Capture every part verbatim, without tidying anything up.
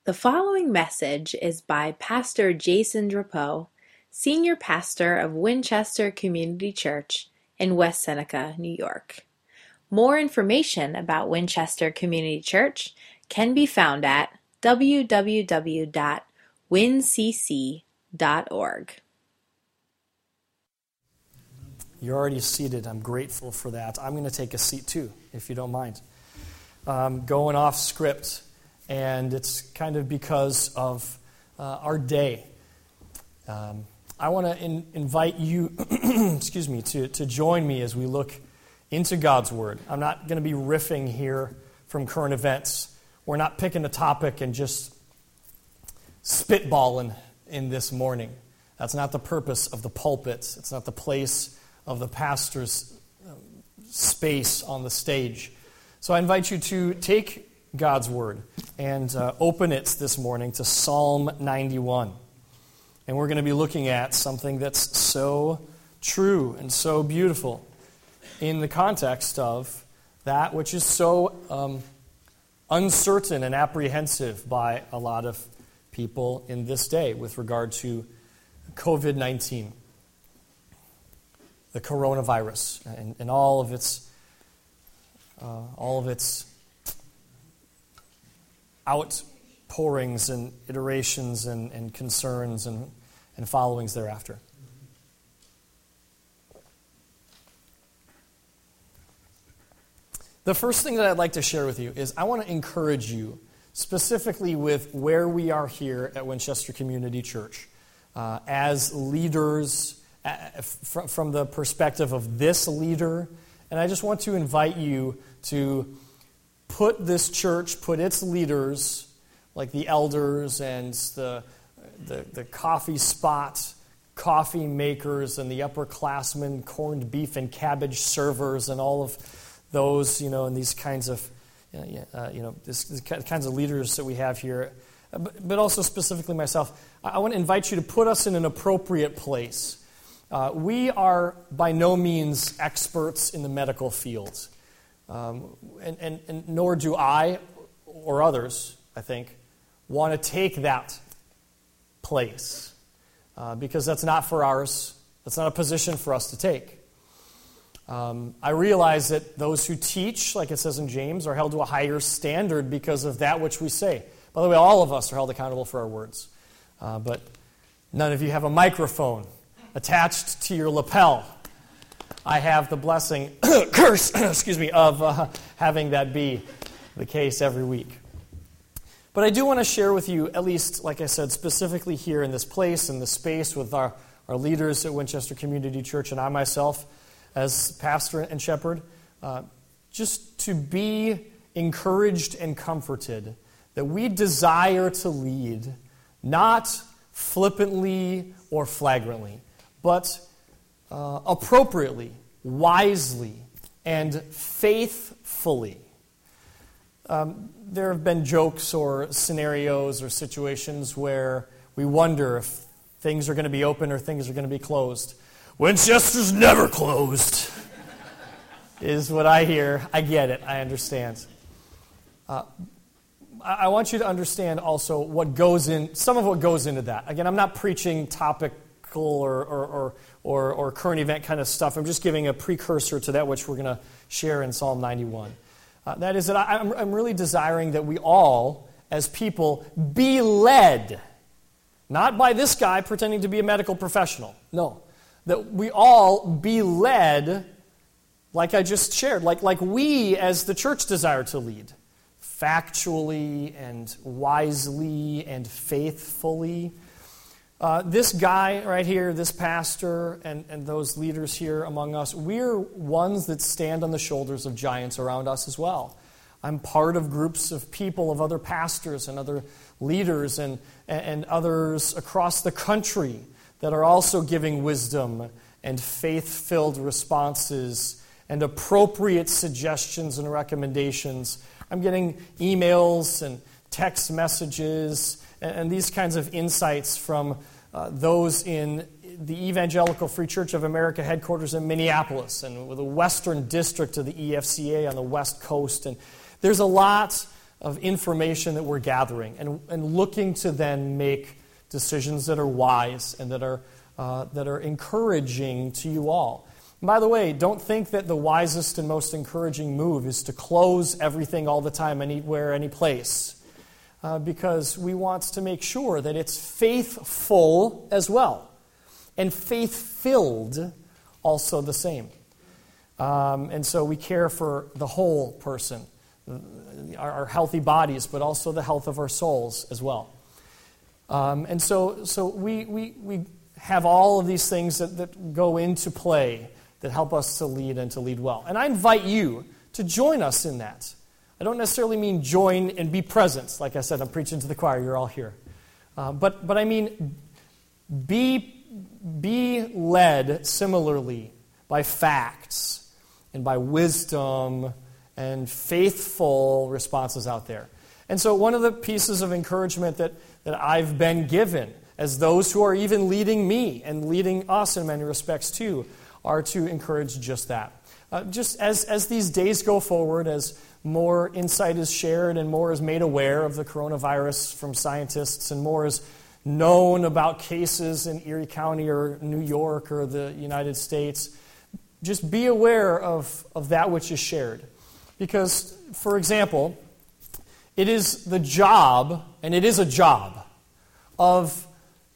The following message is by Pastor Jason Drapeau, Senior Pastor of Winchester Community Church in West Seneca, New York. More information about Winchester Community Church can be found at w w w dot win c c dot org. You're already seated. I'm grateful for that. I'm going to take a seat too, if you don't mind. Um, going off script. And it's kind of because of uh, our day. Um, I want to in, invite you, excuse me, to, to join me as we look into God's Word. I'm not going to be riffing here from current events. We're not picking a topic and just spitballing in this morning. That's not the purpose of the pulpit. It's not the place of the pastor's space on the stage. So I invite you to take God's Word and uh, open it this morning to Psalm ninety-one. And we're going to be looking at something that's so true and so beautiful in the context of that which is so um, uncertain and apprehensive by a lot of people in this day with regard to covid nineteen, the coronavirus, and, and all of its uh, all of its outpourings and iterations and, and concerns and, and followings thereafter. The first thing that I'd like to share with you is I want to encourage you, specifically with where we are here at Winchester Community Church, uh, as leaders, uh, f- from the perspective of this leader, and I just want to invite you to put this church, put its leaders, like the elders and the, the, the coffee spot, coffee makers and the upperclassmen, corned beef and cabbage servers and all of those, you know, and these kinds of, uh, you know, this, these kinds of leaders that we have here, but, but also specifically myself. I want to invite you to put us in an appropriate place. Uh, we are by no means experts in the medical field. Um, and, and, and nor do I, or others, I think, want to take that place. Uh, because that's not for ours. That's not a position for us to take. Um, I realize that those who teach, like it says in James, are held to a higher standard because of that which we say. By the way, all of us are held accountable for our words. Uh, but none of you have a microphone attached to your lapel. I have the blessing, curse, excuse me, of uh, having that be the case every week. But I do want to share with you, at least, like I said, specifically here in this place, in this space with our, our leaders at Winchester Community Church and I myself as pastor and shepherd, uh, just to be encouraged and comforted that we desire to lead, not flippantly or flagrantly, but Uh, appropriately, wisely, and faithfully. Um, there have been jokes or scenarios or situations where we wonder if things are going to be open or things are going to be closed. Winchester's never closed, is what I hear. I get it. I understand. Uh, I, I want you to understand also what goes in, some of what goes into that. Again, I'm not preaching topic Or, or, or, or, or current event kind of stuff. I'm just giving a precursor to that which we're going to share in Psalm ninety-one. Uh, that is that I, I'm, I'm really desiring that we all, as people, be led, not by this guy pretending to be a medical professional. No, that we all be led, like I just shared, like, like we as the church desire to lead, factually and wisely and faithfully. Uh, this guy right here, this pastor, and, and those leaders here among us, we're ones that stand on the shoulders of giants around us as well. I'm part of groups of people, of other pastors and other leaders and, and others across the country that are also giving wisdom and faith-filled responses and appropriate suggestions and recommendations. I'm getting emails and text messages and these kinds of insights from uh, those in the Evangelical Free Church of America headquarters in Minneapolis and with the Western District of the E F C A on the West Coast. And there's a lot of information that we're gathering and, and looking to then make decisions that are wise and that are, uh, that are encouraging to you all. And by the way, don't think that the wisest and most encouraging move is to close everything all the time, anywhere, any place, uh, because we want to make sure that it's faithful as well, and faith-filled also the same. Um, and so we care for the whole person, our, our healthy bodies, but also the health of our souls as well. Um, and so so we, we, we have all of these things that, that go into play that help us to lead and to lead well. And I invite you to join us in that. I don't necessarily mean join and be present. Like I said, I'm preaching to the choir. You're all here. Uh, but but I mean be, be led similarly by facts and by wisdom and faithful responses out there. And so one of the pieces of encouragement that, that I've been given as those who are even leading me and leading us in many respects too are to encourage just that. Uh, just as, as these days go forward, as more insight is shared and more is made aware of the coronavirus from scientists and more is known about cases in Erie County or New York or the United States, just be aware of, of that which is shared. Because, for example, it is the job, and it is a job, of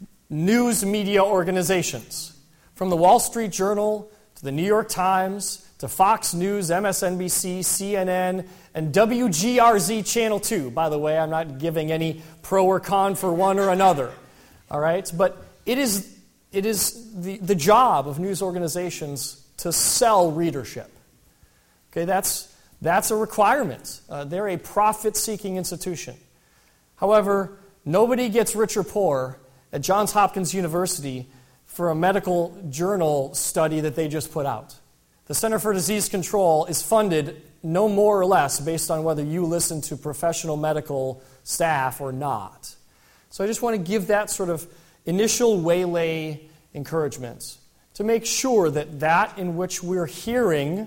news media organizations, from the Wall Street Journal to the New York Times to Fox News, M S N B C, C N N, and W G R Z Channel two. By the way, I'm not giving any pro or con for one or another. All right? But it is, it is the, the job of news organizations to sell readership. Okay, that's, that's a requirement. Uh, they're a profit-seeking institution. However, nobody gets rich or poor at Johns Hopkins University for a medical journal study that they just put out. The Center for Disease Control is funded no more or less based on whether you listen to professional medical staff or not. So I just want to give that sort of initial waylay encouragement to make sure that that in which we're hearing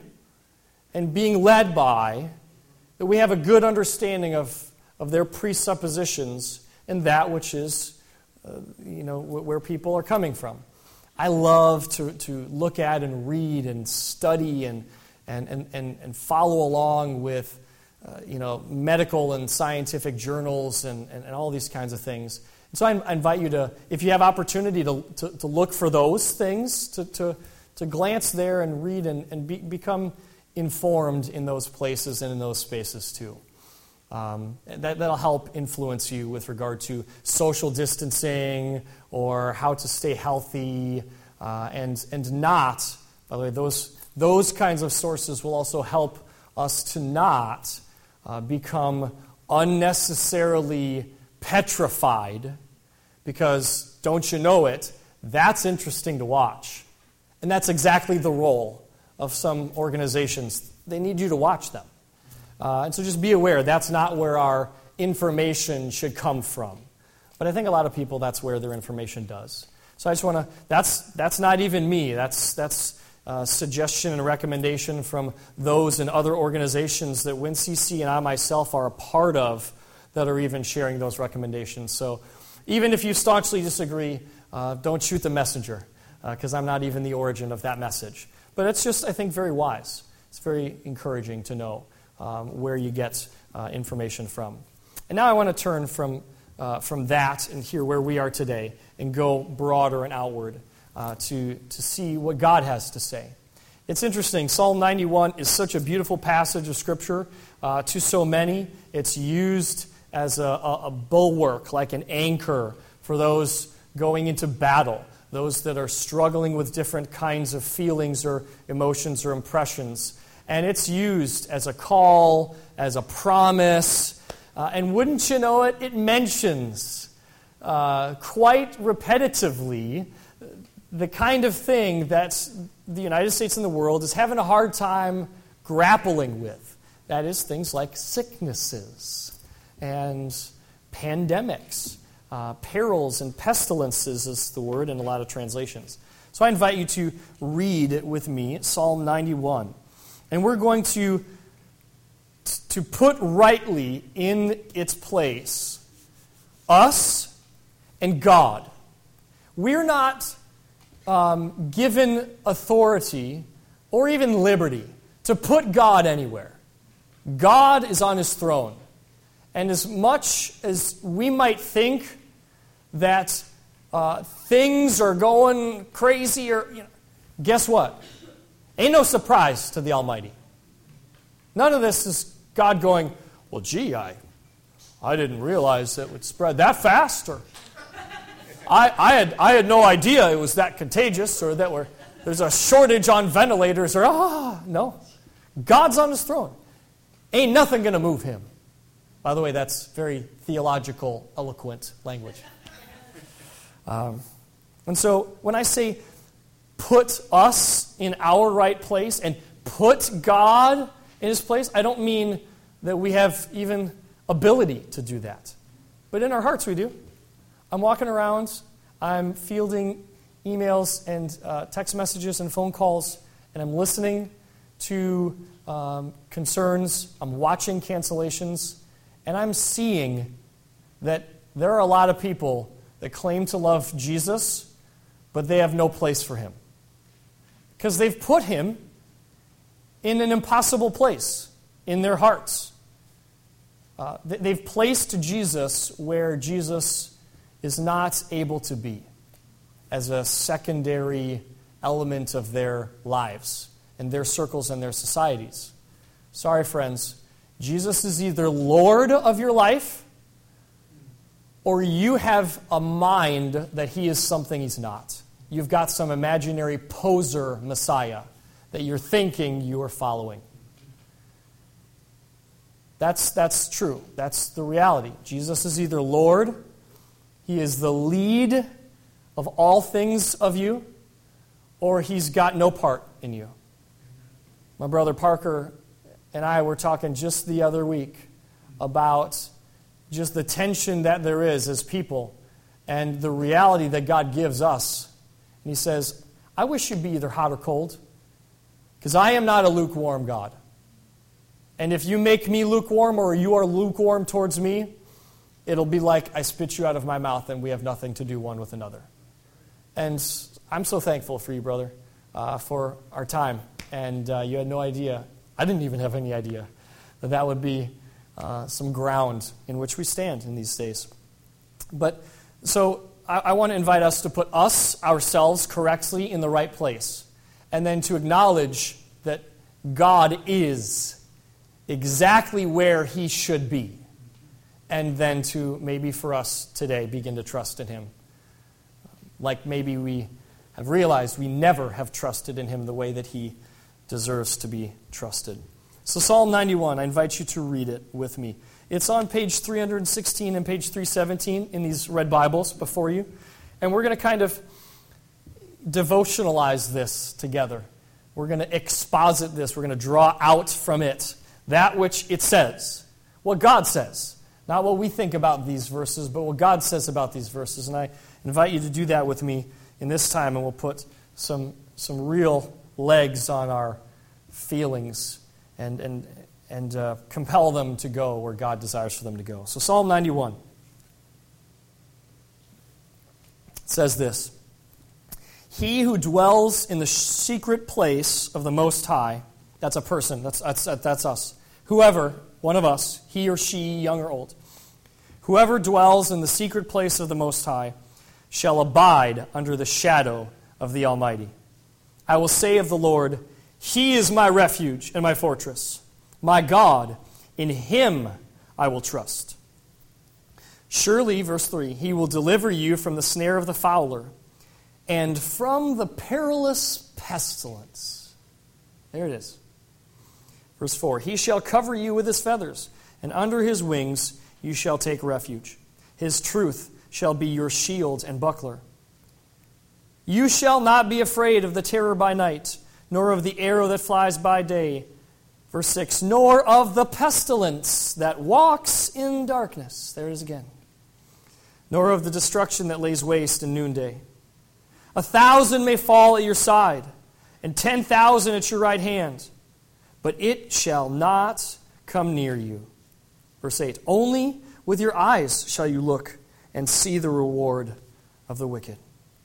and being led by, that we have a good understanding of, of their presuppositions and that which is, uh, you know, where people are coming from. I love to, to look at and read and study and and and, and, and follow along with uh, you know medical and scientific journals and, and, and all these kinds of things. And so I, I invite you to, if you have opportunity to, to, to look for those things, to, to, to glance there and read and, and be, become informed in those places and in those spaces too. Um, that, that'll help influence you with regard to social distancing or how to stay healthy, uh, and and not, by the way, those those kinds of sources will also help us to not uh, become unnecessarily petrified, because, don't you know it, that's interesting to watch. And that's exactly the role of some organizations. They need you to watch them. Uh, and so just be aware, that's not where our information should come from. But I think a lot of people, that's where their information does. So I just want to, that's that's not even me. That's that's a suggestion and recommendation from those and other organizations that WinCC and I myself are a part of that are even sharing those recommendations. So even if you staunchly disagree, uh, don't shoot the messenger, because uh, I'm not even the origin of that message. But it's just, I think, very wise. It's very encouraging to know um, where you get uh, information from. And now I want to turn from uh, from that and hear where we are today and go broader and outward uh, to, to see what God has to say. It's interesting. Psalm ninety-one is such a beautiful passage of Scripture uh, to so many. It's used as a, a, a bulwark, like an anchor for those going into battle, those that are struggling with different kinds of feelings or emotions or impressions. And it's used as a call, as a promise. Uh, and wouldn't you know it, it mentions uh, quite repetitively the kind of thing that the United States and the world is having a hard time grappling with. That is things like sicknesses and pandemics, uh, perils and pestilences is the word in a lot of translations. So I invite you to read with me Psalm ninety-one. And we're going to to put rightly in its place us and God. We're not um, given authority or even liberty to put God anywhere. God is on his throne. And as much as we might think that uh, things are going crazy, or you know, guess what? Ain't no surprise to the Almighty. None of this is God going, well, gee, I, I didn't realize it would spread that fast, or I, I had I had no idea it was that contagious, or that we're, there's a shortage on ventilators, or ah, no. God's on his throne. Ain't nothing going to move him. By the way, that's very theological, eloquent language. Um, and so when I say put us in our right place and put God in his place, I don't mean that we have even ability to do that. But in our hearts we do. I'm walking around, I'm fielding emails and uh, text messages and phone calls, and I'm listening to um, concerns, I'm watching cancellations, and I'm seeing that there are a lot of people that claim to love Jesus, but they have no place for him. Because they've put him in an impossible place in their hearts. Uh, they've placed Jesus where Jesus is not able to be, as a secondary element of their lives and their circles and their societies. Sorry, friends. Jesus is either Lord of your life, or you have a mind that he is something he's not. You've got some imaginary poser Messiah that you're thinking you are following. That's, that's true. That's the reality. Jesus is either Lord, he is the lead of all things of you, or he's got no part in you. My brother Parker and I were talking just the other week about just the tension that there is as people and the reality that God gives us. And he says, I wish you'd be either hot or cold, because I am not a lukewarm God. And if you make me lukewarm or you are lukewarm towards me, it'll be like I spit you out of my mouth and we have nothing to do one with another. And I'm so thankful for you, brother, uh, for our time. And uh, you had no idea. I didn't even have any idea that that would be uh, some ground in which we stand in these days. But so I, I want to invite us to put us, ourselves, correctly in the right place. And then to acknowledge that God is exactly where he should be. And then to maybe for us today begin to trust in him. Like maybe we have realized we never have trusted in him the way that he deserves to be trusted. So Psalm ninety-one, I invite you to read it with me. It's on page three hundred sixteen and page three seventeen in these red Bibles before you. And we're going to kind of devotionalize this together. We're going to exposit this. We're going to draw out from it that which it says. What God says. Not what we think about these verses, but what God says about these verses. And I invite you to do that with me in this time, and we'll put some some real legs on our feelings and and and uh, compel them to go where God desires for them to go. So Psalm ninety-one says this: He who dwells in the secret place of the Most High, that's a person, that's that's that's us. Whoever, one of us, he or she, young or old, whoever dwells in the secret place of the Most High shall abide under the shadow of the Almighty. I will say of the Lord, He is my refuge and my fortress. My God, in Him I will trust. Surely, verse three, He will deliver you from the snare of the fowler and from the perilous pestilence. There it is. Verse four, He shall cover you with His feathers, and under His wings you shall take refuge. His truth shall be your shield and buckler. You shall not be afraid of the terror by night, nor of the arrow that flies by day. Verse six, nor of the pestilence that walks in darkness. There it is again. Nor of the destruction that lays waste in noonday. A thousand may fall at your side, and ten thousand at your right hand, but it shall not come near you. Verse eight, only with your eyes shall you look and see the reward of the wicked.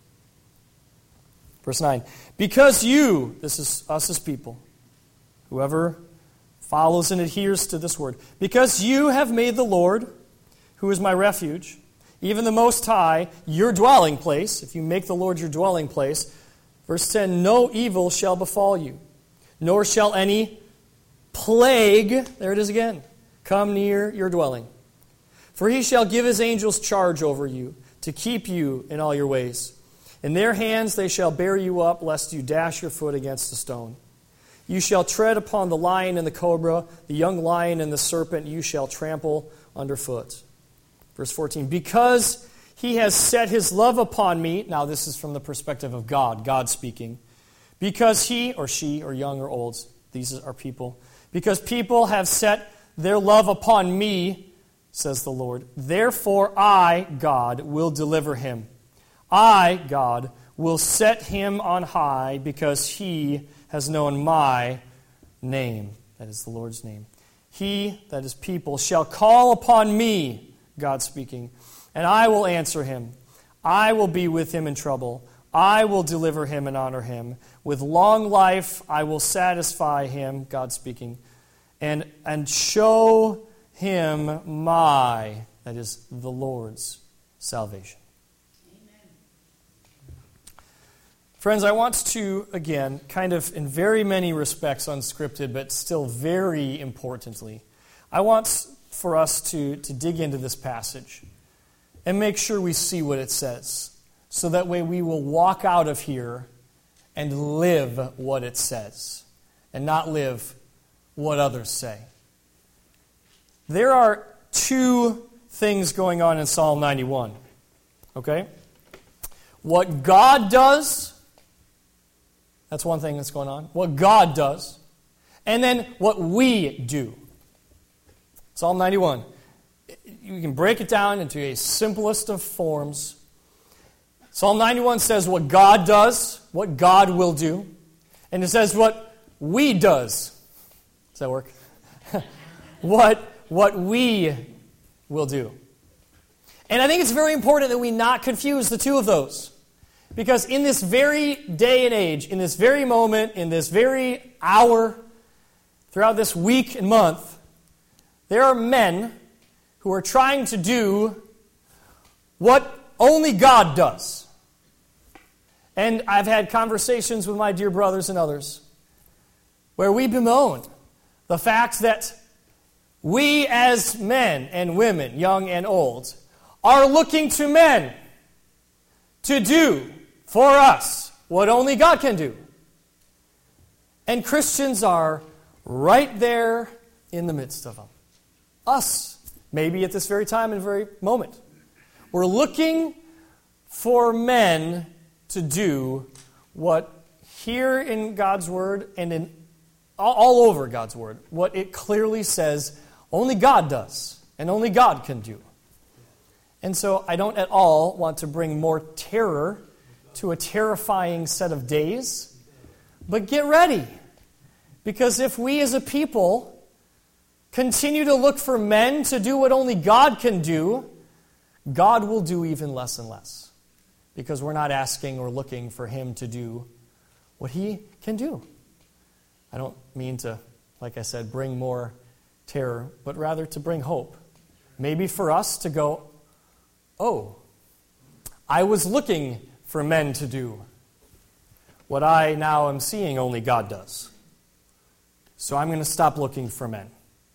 Verse nine, because you, this is us as people, whoever follows and adheres to this word, because you have made the Lord, who is my refuge, even the Most High, your dwelling place, if you make the Lord your dwelling place, verse ten, no evil shall befall you, nor shall any plague, there it is again, come near your dwelling. For he shall give his angels charge over you, to keep you in all your ways. In their hands they shall bear you up, lest you dash your foot against a stone. You shall tread upon the lion and the cobra, the young lion and the serpent you shall trample underfoot. Verse fourteen, because he has set his love upon me, now this is from the perspective of God, God speaking, because he, or she, or young or old, these are people, because people have set their love upon me, says the Lord, therefore I, God, will deliver him. I, God, will set him on high, because he has known my name. That is the Lord's name. He, that is people, shall call upon me, God speaking, and I will answer him. I will be with him in trouble. I will deliver him and honor him. With long life I will satisfy him, God speaking, and, and show him my, that is the Lord's, salvation. Friends, I want to, again, kind of in very many respects unscripted, but still very importantly, I want for us to, to dig into this passage and make sure we see what it says, so that way we will walk out of here and live what it says, and not live what others say. There are two things going on in Psalm ninety-one, okay? What God does, that's one thing that's going on. What God does. And then what we do. Psalm ninety-one. You can break it down into a simplest of forms. Psalm ninety-one says what God does, what God will do. And it says what we does. Does that work? what, what we will do. And I think it's very important that we not confuse the two of those. Because in this very day and age, in this very moment, in this very hour, throughout this week and month, there are men who are trying to do what only God does. And I've had conversations with my dear brothers and others where we bemoan the fact that we as men and women, young and old, are looking to men to do for us what only God can do. And Christians are right there in the midst of them. Us, maybe at this very time and very moment. We're looking for men to do what here in God's Word and in all over God's Word, what it clearly says only God does and only God can do. And so I don't at all want to bring more terror to a terrifying set of days, but get ready. Because if we as a people continue to look for men to do what only God can do, God will do even less and less. Because we're not asking or looking for Him to do what He can do. I don't mean to, like I said, bring more terror, but rather to bring hope. Maybe for us to go, oh, I was looking for men to do what I now am seeing only God does. So I'm going to stop looking for men.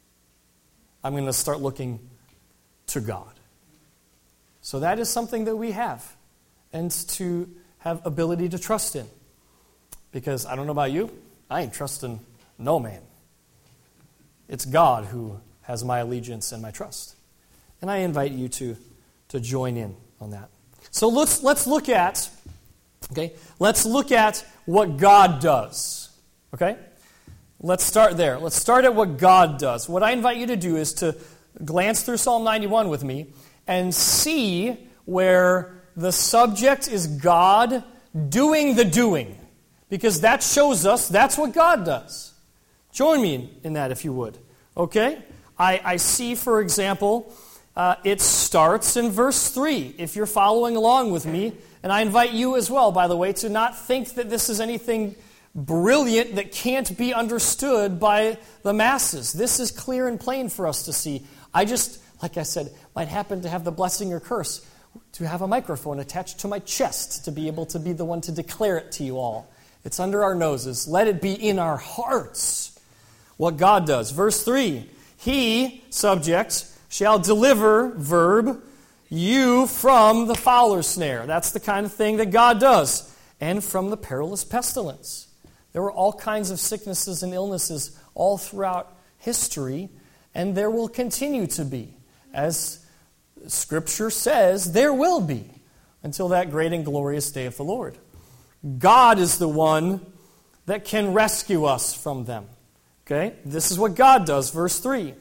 I'm going to start looking to God. So that is something that we have and to have ability to trust in. Because I don't know about you, I ain't trusting no man. It's God who has my allegiance and my trust. And I invite you to, to join in on that. So let's let's look at, okay, let's look at what God does. Okay? Let's start there. Let's start at what God does. What I invite you to do is to glance through Psalm ninety-one with me and see where the subject is God doing the doing. Because that shows us that's what God does. Join me in, in that if you would. Okay? I, I see, for example, uh, it starts in verse three, if you're following along with me. And I invite you as well, by the way, to not think that this is anything brilliant that can't be understood by the masses. This is clear and plain for us to see. I just, like I said, might happen to have the blessing or curse to have a microphone attached to my chest to be able to be the one to declare it to you all. It's under our noses. Let it be in our hearts what God does. Verse three, He, subject, shall deliver, verb, you from the fowler's snare. That's the kind of thing that God does. And from the perilous pestilence. There were all kinds of sicknesses and illnesses all throughout history, and there will continue to be. As Scripture says, there will be until that great and glorious day of the Lord. God is the one that can rescue us from them. Okay? This is what God does, verse three.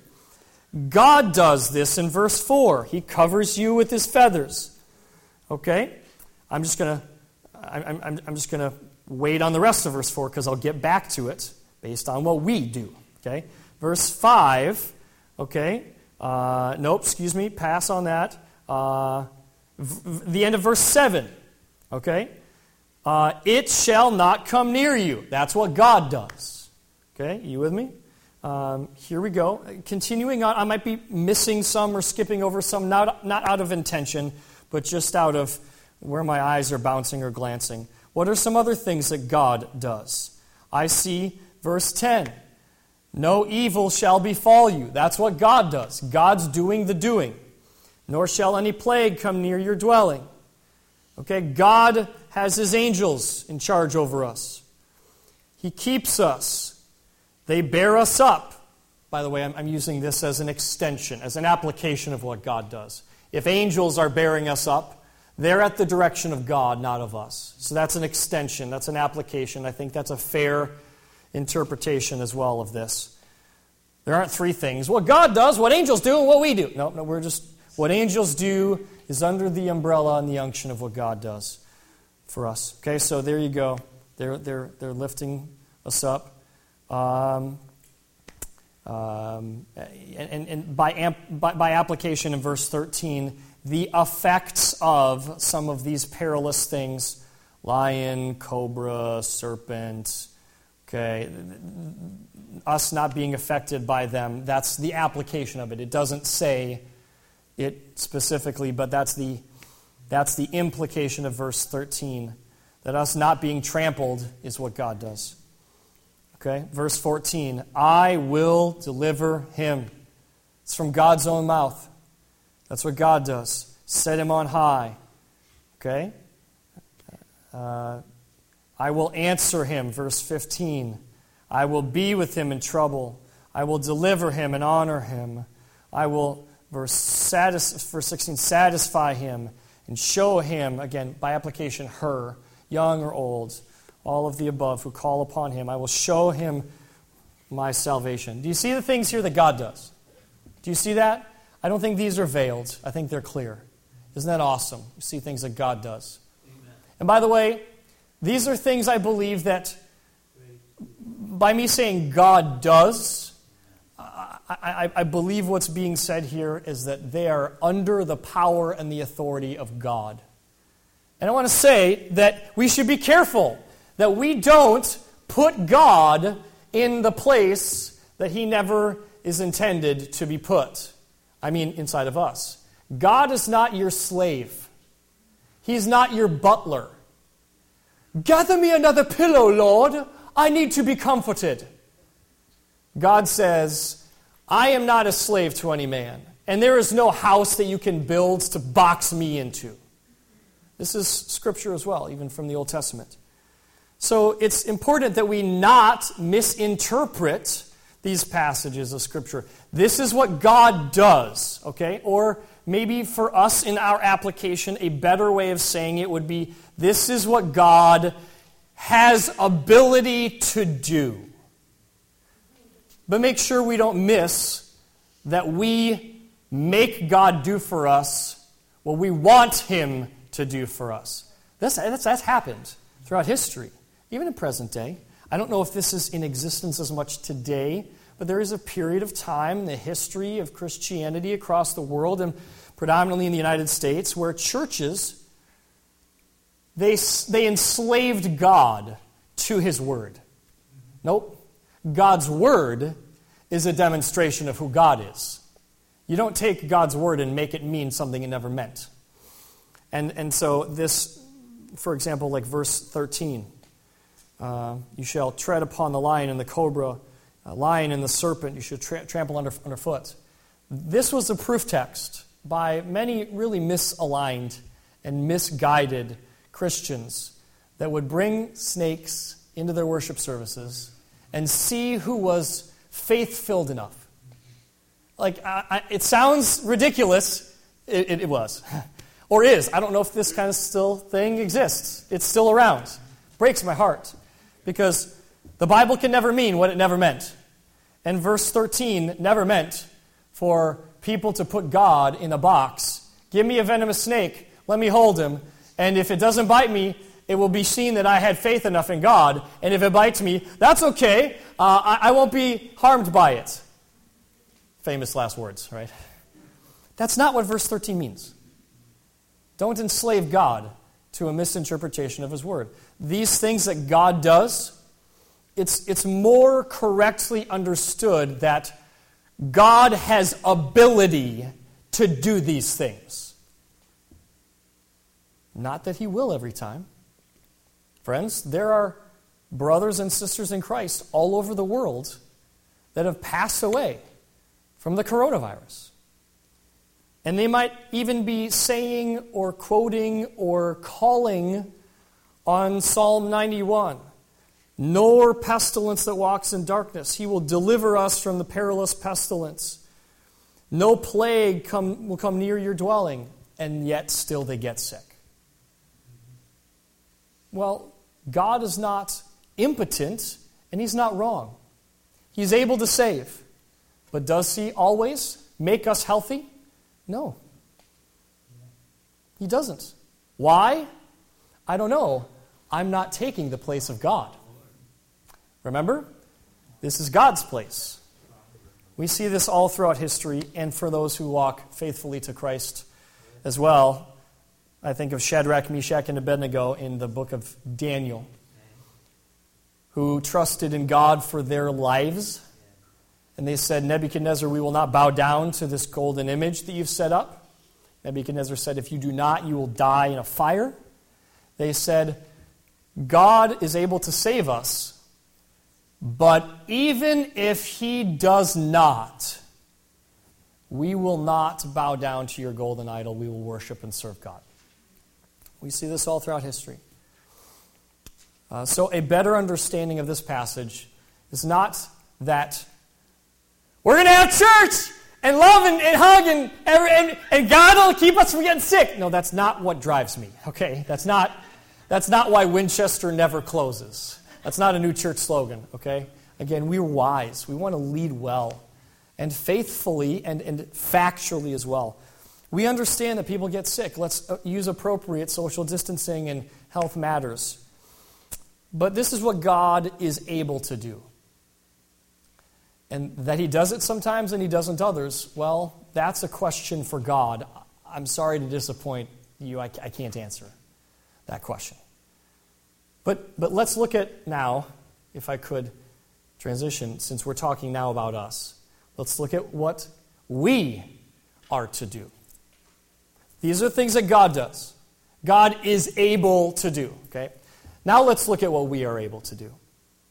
God does this in verse four. He covers you with His feathers. Okay? I'm just going to I'm, I'm, I'm just going to wait on the rest of verse four because I'll get back to it based on what we do. Okay? Verse five, okay? Uh, nope, excuse me, pass on that. Uh, v- the end of verse seven, okay? Uh, it shall not come near you. That's what God does. Okay, you with me? Um, here we go. Continuing on, I might be missing some or skipping over some, not, not out of intention, but just out of where my eyes are bouncing or glancing. What are some other things that God does? I see verse ten. No evil shall befall you. That's what God does. God's doing the doing. Nor shall any plague come near your dwelling. Okay, God has His angels in charge over us. He keeps us. They bear us up. By the way, I'm, I'm using this as an extension, as an application of what God does. If angels are bearing us up, they're at the direction of God, not of us. So that's an extension. That's an application. I think that's a fair interpretation as well of this. There aren't three things. What God does, what angels do, and what we do. No, no, we're just, what angels do is under the umbrella and the unction of what God does for us. Okay, so there you go. They're, they're, they're lifting us up. Um, um, and, and by, amp, by, by application in verse thirteen, the effects of some of these perilous things, lion, cobra, serpent, okay, us not being affected by them, that's the application of it. It doesn't say it specifically, but that's the, that's the implication of verse thirteen, that us not being trampled is what God does. Okay, verse fourteen, I will deliver him. It's from God's own mouth. That's what God does. Set him on high. Okay? Uh, I will answer him, verse fifteen. I will be with him in trouble. I will deliver him and honor him. I will, verse, satis- verse sixteen, satisfy him and show him, again, by application, her, young or old, all of the above who call upon him. I will show him my salvation. Do you see the things here that God does? Do you see that? I don't think these are veiled. I think they're clear. Isn't that awesome? You see things that God does. Amen. And by the way, these are things I believe that by me saying God does, I, I, I believe what's being said here is that they are under the power and the authority of God. And I want to say that we should be careful that we don't put God in the place that He never is intended to be put. I mean, inside of us. God is not your slave. He's not your butler. Gather me another pillow, Lord. I need to be comforted. God says, I am not a slave to any man, and there is no house that you can build to box me into. This is Scripture as well, even from the Old Testament. So it's important that we not misinterpret these passages of Scripture. This is what God does, okay? Or maybe for us in our application, a better way of saying it would be, this is what God has ability to do. But make sure we don't miss that we make God do for us what we want Him to do for us. That's, that's, that's happened throughout history, even in present day. I don't know if this is in existence as much today, but there is a period of time in the history of Christianity across the world, and predominantly in the United States, where churches, they, they enslaved God to His Word. Nope. God's Word is a demonstration of who God is. You don't take God's Word and make it mean something it never meant. And, and so this, for example, like verse thirteen, uh, you shall tread upon the lion and the cobra, uh, lion and the serpent, you should tra- trample under, underfoot. This was a proof text by many really misaligned and misguided Christians that would bring snakes into their worship services and see who was faith-filled enough. Like, I, I, it sounds ridiculous. It, it, it was. Or is. I don't know if this kind of still thing exists. It's still around. Breaks my heart. Because the Bible can never mean what it never meant. And verse thirteen never meant for people to put God in a box. Give me a venomous snake. Let me hold him. And if it doesn't bite me, it will be seen that I had faith enough in God. And if it bites me, that's okay. Uh, I, I won't be harmed by it. Famous last words, right? That's not what verse thirteen means. Don't enslave God to a misinterpretation of His Word. These things that God does, it's, it's more correctly understood that God has ability to do these things. Not that He will every time. Friends, there are brothers and sisters in Christ all over the world that have passed away from the coronavirus. And they might even be saying or quoting or calling on Psalm ninety-one. Nor pestilence that walks in darkness. He will deliver us from the perilous pestilence. No plague come, will come near your dwelling. And yet still they get sick. Well, God is not impotent and He's not wrong. He's able to save. But does He always make us healthy? No. He doesn't. Why? I don't know. I'm not taking the place of God. Remember? This is God's place. We see this all throughout history, and for those who walk faithfully to Christ as well. I think of Shadrach, Meshach, and Abednego in the book of Daniel, who trusted in God for their lives. And they said, Nebuchadnezzar, we will not bow down to this golden image that you've set up. Nebuchadnezzar said, if you do not, you will die in a fire. They said, God is able to save us, but even if He does not, we will not bow down to your golden idol. We will worship and serve God. We see this all throughout history. Uh, so a better understanding of this passage is not that we're going to have church and love and, and hug and, and, and God will keep us from getting sick. No, that's not what drives me, okay? That's not, that's not why Winchester never closes. That's not a new church slogan, okay? Again, we're wise. We want to lead well and faithfully and, and factually as well. We understand that people get sick. Let's use appropriate social distancing and health matters. But this is what God is able to do. And that He does it sometimes and He doesn't others, well, that's a question for God. I'm sorry to disappoint you. I, I can't answer that question. But, but let's look at now, if I could transition, since we're talking now about us. Let's look at what we are to do. These are things that God does. God is able to do. Okay. Now let's look at what we are able to do.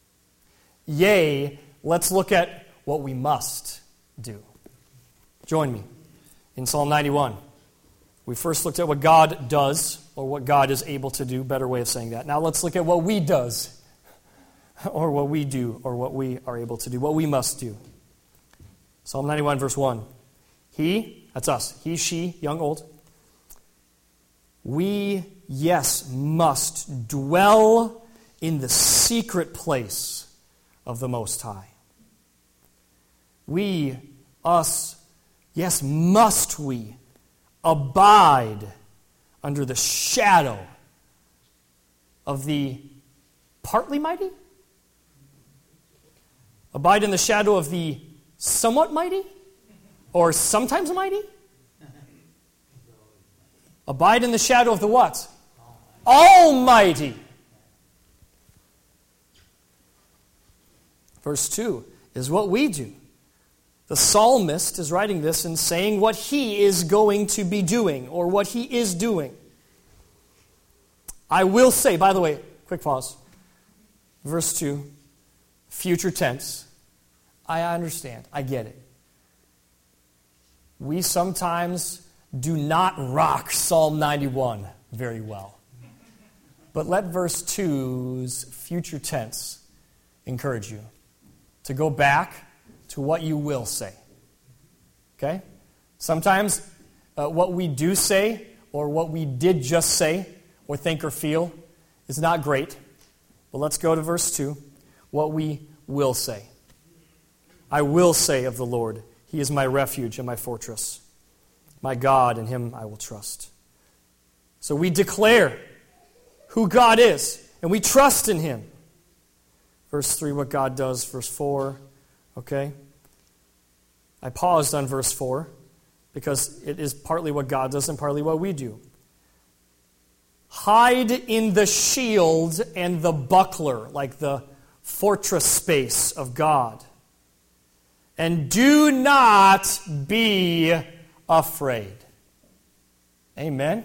Yea, let's look at what we must do. Join me in Psalm ninety-one. We first looked at what God does, or what God is able to do, better way of saying that. Now let's look at what we does, or what we do, or what we are able to do, what we must do. Psalm ninety-one, verse one. He, that's us, he, she, young, old, we, yes, must dwell in the secret place of the Most High. We, us, yes, must we abide under the shadow of the partly mighty? Abide in the shadow of the somewhat mighty? Or sometimes mighty? Abide in the shadow of the what? Almighty. Verse two is what we do. The psalmist is writing this and saying what he is going to be doing, or what he is doing. I will say, by the way, quick pause. Verse two, future tense. I understand. I get it. We sometimes do not rock Psalm ninety-one very well. But let verse two's future tense encourage you to go back to what you will say. Okay? Sometimes uh, what we do say, or what we did just say, or think or feel, is not great. But let's go to verse two. What we will say. I will say of the Lord, He is my refuge and my fortress. My God, in Him I will trust. So we declare who God is, and we trust in Him. Verse three, what God does. Verse four, okay? I paused on verse four because it is partly what God does and partly what we do. Hide in the shield and the buckler, like the fortress space of God. And do not be afraid. Amen?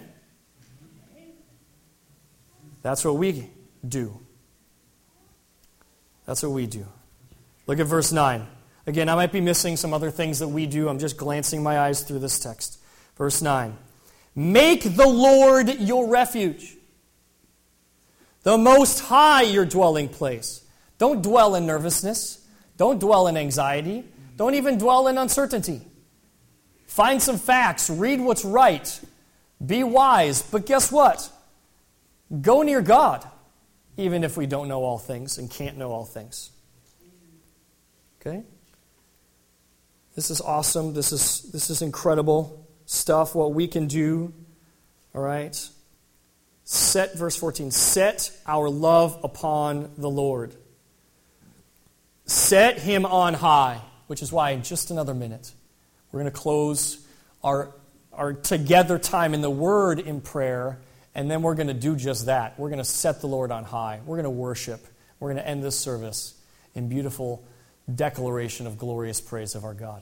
That's what we do. That's what we do. Look at verse nine. Again, I might be missing some other things that we do. I'm just glancing my eyes through this text. Verse nine. Make the Lord your refuge, the Most High your dwelling place. Don't dwell in nervousness. Don't dwell in anxiety. Don't even dwell in uncertainty. Find some facts. Read what's right. Be wise. But guess what? Go near God, even if we don't know all things and can't know all things. Okay? This is awesome. This is this is incredible stuff, what we can do. All right? Set, verse fourteen, set our love upon the Lord. Set Him on high, which is why in just another minute, we're going to close our, our together time in the Word in prayer, and then we're going to do just that. We're going to set the Lord on high. We're going to worship. We're going to end this service in beautiful declaration of glorious praise of our God.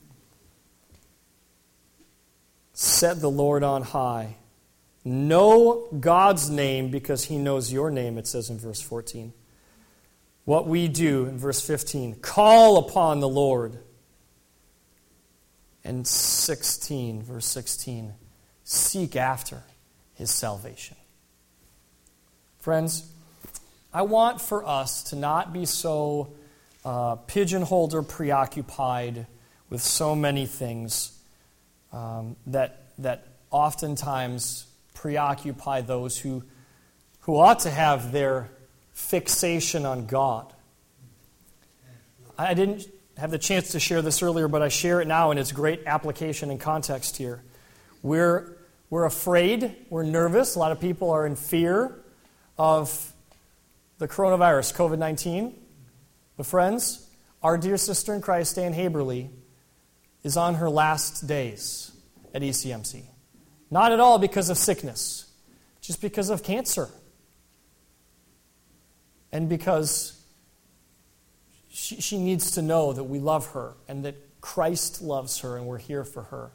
Set the Lord on high. Know God's name because He knows your name, it says in verse fourteen. What we do in verse fifteen, call upon the Lord. And sixteen, verse sixteen, seek after His salvation. Friends, I want for us to not be so uh, pigeonholed or preoccupied with so many things um, that that oftentimes preoccupy those who who ought to have their fixation on God. I didn't have the chance to share this earlier, but I share it now, and it's great application and context here. We're we're afraid, we're nervous. A lot of people are in fear of the coronavirus, covid nineteen. But friends, our dear sister in Christ, Ann Haberly, is on her last days at E C M C. Not at all because of sickness, just because of cancer. And because she, she needs to know that we love her and that Christ loves her and we're here for her.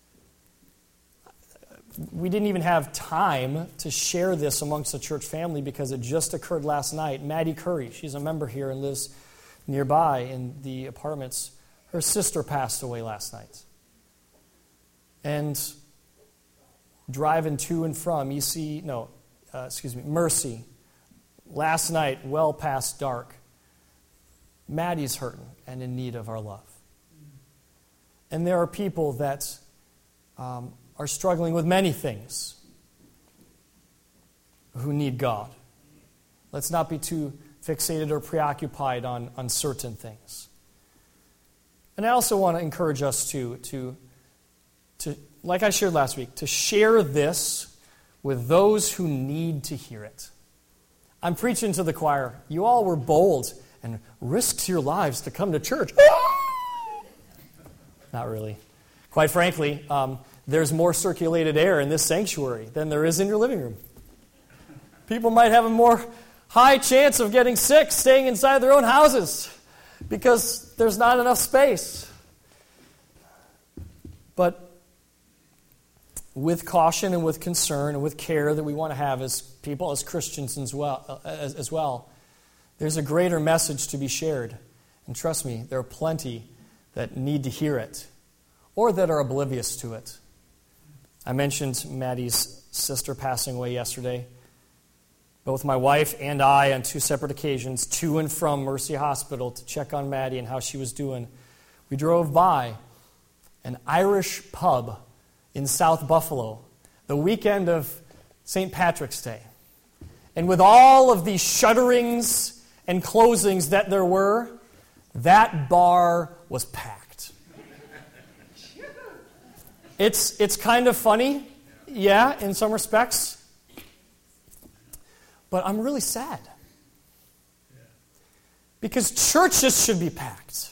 We didn't even have time to share this amongst the church family because it just occurred last night. Maddie Curry, she's a member here and lives nearby in the apartments. Her sister passed away last night. And driving to and from E C, no, uh, excuse me, Mercy, last night, well past dark, Maddie's hurting and in need of our love. And there are people that um, are struggling with many things who need God. Let's not be too fixated or preoccupied on uncertain things. And I also want to encourage us to, to, to, like I shared last week, to share this with those who need to hear it. I'm preaching to the choir. You all were bold and risks your lives to come to church. Not really. Quite frankly, um, there's more circulated air in this sanctuary than there is in your living room. People might have a more high chance of getting sick staying inside their own houses because there's not enough space. But with caution and with concern and with care that we want to have as people, as Christians as well, as, as well, there's a greater message to be shared. And trust me, there are plenty that need to hear it or that are oblivious to it. I mentioned Maddie's sister passing away yesterday. Both my wife and I, on two separate occasions, to and from Mercy Hospital to check on Maddie and how she was doing. We drove by an Irish pub in South Buffalo the weekend of Saint Patrick's Day. And with all of the shutterings and closings that there were, that bar was packed. It's, it's kind of funny, yeah, in some respects. But I'm really sad. Because churches should be packed.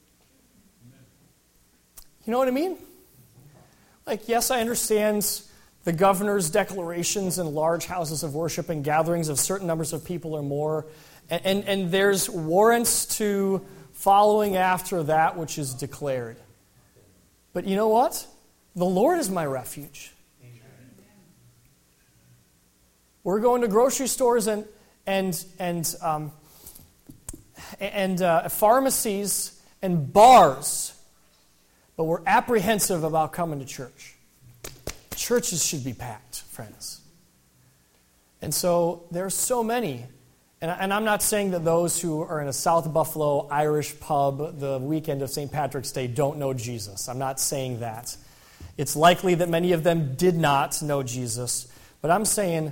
You know what I mean? Like, yes, I understand the governor's declarations in large houses of worship and gatherings of certain numbers of people or more. And, and, and there's warrants to following after that which is declared. But you know what? The Lord is my refuge. We're going to grocery stores and and and um, and uh, pharmacies and bars, but we're apprehensive about coming to church. Churches should be packed, friends. And so there are so many, and, and I'm not saying that those who are in a South Buffalo Irish pub the weekend of Saint Patrick's Day don't know Jesus. I'm not saying that. It's likely that many of them did not know Jesus, but I'm saying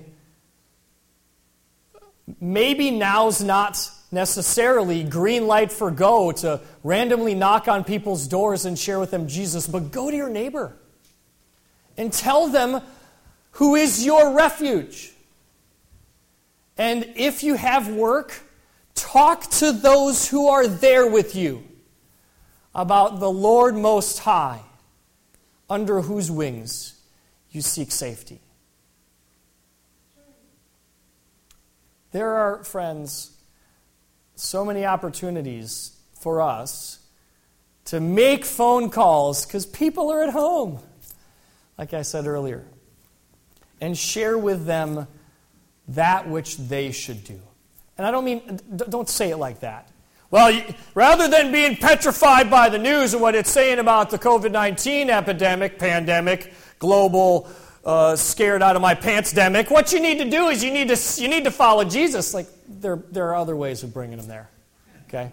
maybe now's not necessarily green light for go to randomly knock on people's doors and share with them Jesus, but go to your neighbor and tell them who is your refuge. And if you have work, talk to those who are there with you about the Lord Most High, under whose wings you seek safety. There are, friends, so many opportunities for us to make phone calls because people are at home, like I said earlier, and share with them that which they should do. And I don't mean, don't say it like that. Well, rather than being petrified by the news and what it's saying about the covid nineteen epidemic, pandemic, global Uh, scared out of my pants-demic. What you need to do is you need to you need to follow Jesus. Like there there are other ways of bringing him there. Okay.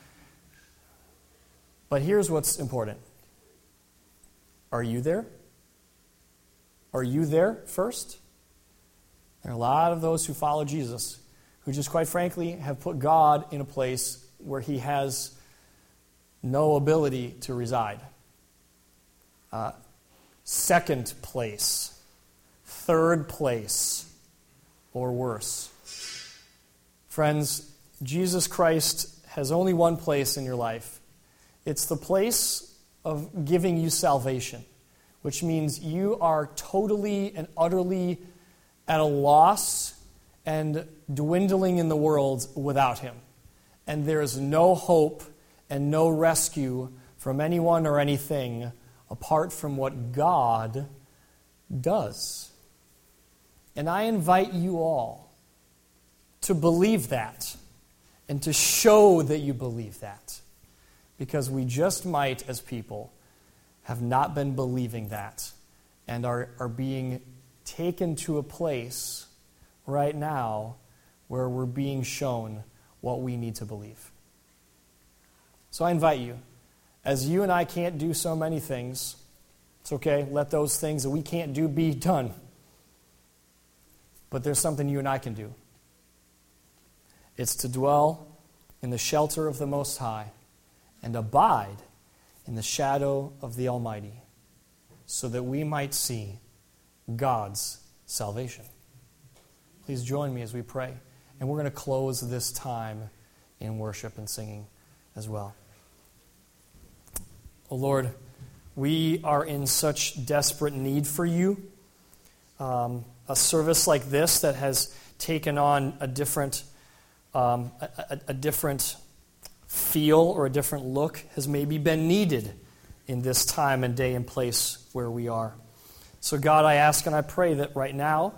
But here's what's important. Are you there? Are you there first? There are a lot of those who follow Jesus who just quite frankly have put God in a place where he has no ability to reside. Uh, second place. Third place, or worse. Friends, Jesus Christ has only one place in your life. It's the place of giving you salvation, which means you are totally and utterly at a loss and dwindling in the world without him. And there is no hope and no rescue from anyone or anything apart from what God does. And I invite you all to believe that and to show that you believe that. Because we just might, as people, have not been believing that and are, are being taken to a place right now where we're being shown what we need to believe. So I invite you, as you and I can't do so many things, it's okay, let those things that we can't do be done. But there's something you and I can do. It's to dwell in the shelter of the Most High and abide in the shadow of the Almighty so that we might see God's salvation. Please join me as we pray. And we're going to close this time in worship and singing as well. Oh Lord, we are in such desperate need for you. Um, a service like this that has taken on a different, um, a, a, a different feel or a different look has maybe been needed in this time and day and place where we are. So God, I ask and I pray that right now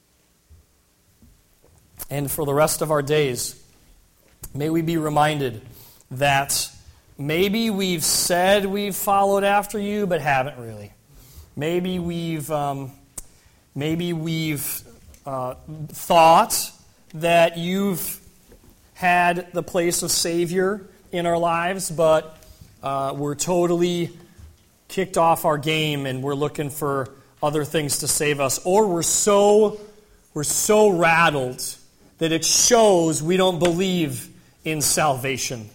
and for the rest of our days, may we be reminded that maybe we've said we've followed after you, but haven't really. Maybe we've um, maybe we've uh, thought that you've had the place of Savior in our lives, but uh, we're totally kicked off our game and we're looking for other things to save us, or we're so we're so rattled that it shows we don't believe in salvation.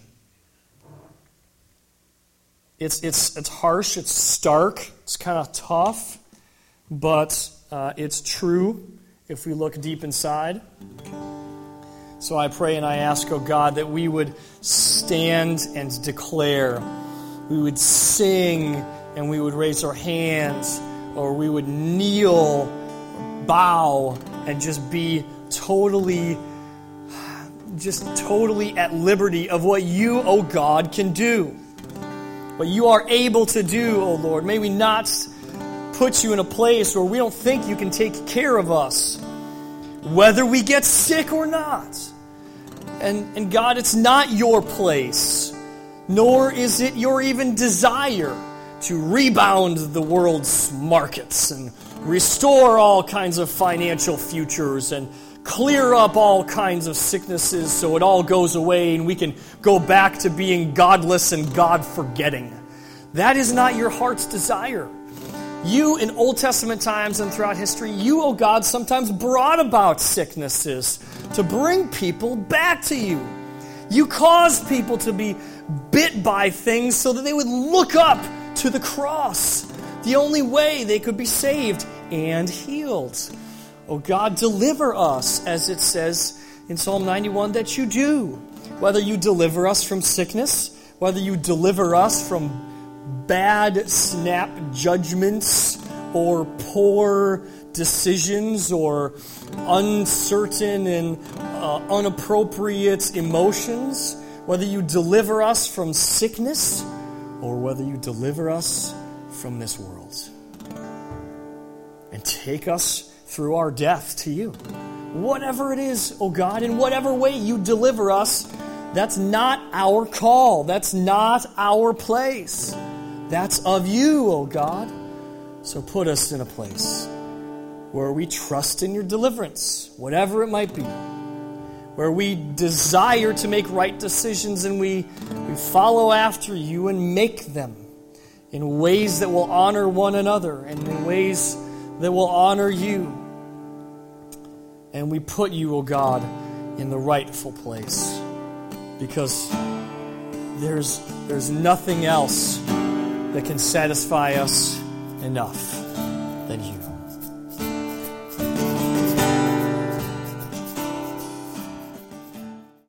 It's it's it's harsh, it's stark, it's kind of tough, but uh, it's true if we look deep inside. So I pray and I ask, oh God, that we would stand and declare, we would sing and we would raise our hands, or we would kneel, bow, and just be totally, just totally at liberty of what you, oh God, can do. What you are able to do, oh Lord. May we not put you in a place where we don't think you can take care of us, whether we get sick or not. And, and God, it's not your place, nor is it your even desire to rebound the world's markets and restore all kinds of financial futures and clear up all kinds of sicknesses so it all goes away and we can go back to being godless and God-forgetting. That is not your heart's desire. You, in Old Testament times and throughout history, you, oh God, sometimes brought about sicknesses to bring people back to you. You caused people to be bit by things so that they would look up to the cross, the only way they could be saved and healed. Oh God, deliver us, as it says in Psalm ninety-one that you do. Whether you deliver us from sickness, whether you deliver us from bad snap judgments or poor decisions or uncertain and uh, unappropriate emotions, whether you deliver us from sickness or whether you deliver us from this world and take us through our death to you. Whatever it is, oh God, in whatever way you deliver us, that's not our call. That's not our place. That's of you, oh God. So put us in a place where we trust in your deliverance, whatever it might be, where we desire to make right decisions and we, we follow after you and make them in ways that will honor one another and in ways that will honor you. And we put you, O God, in the rightful place. Because there's, there's nothing else that can satisfy us enough than you.